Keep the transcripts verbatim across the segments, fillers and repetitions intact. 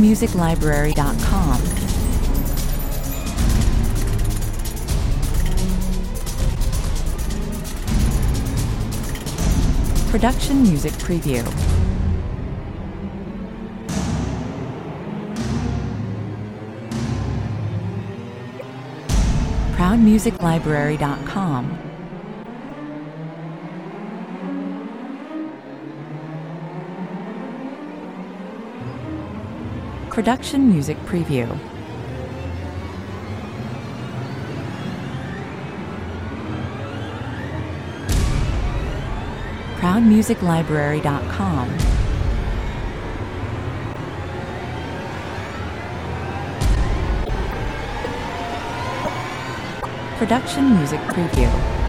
proud music library dot com. Production Music Preview. proud music library dot com. Production Music Preview. proud music library dot com. Production Music Preview.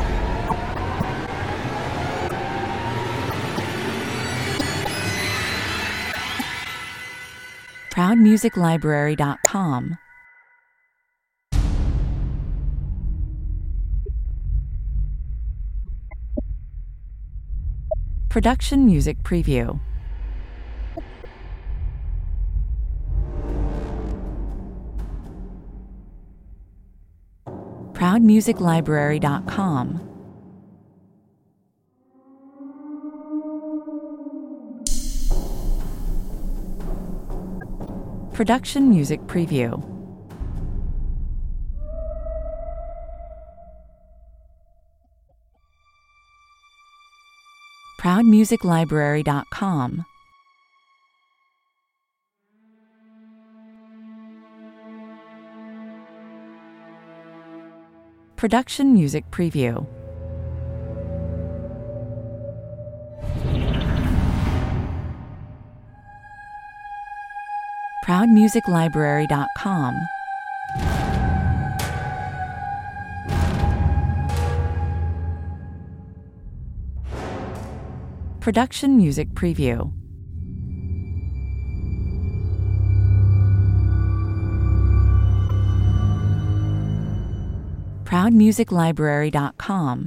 proud music library dot com. Production Music Preview. proud music library dot com. Production Music Preview. proud music library dot com. Production Music Preview. proud music library dot com. Production Music Preview. proud music library dot com.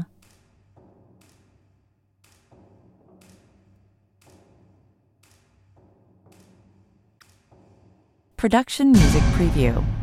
Production Music Preview.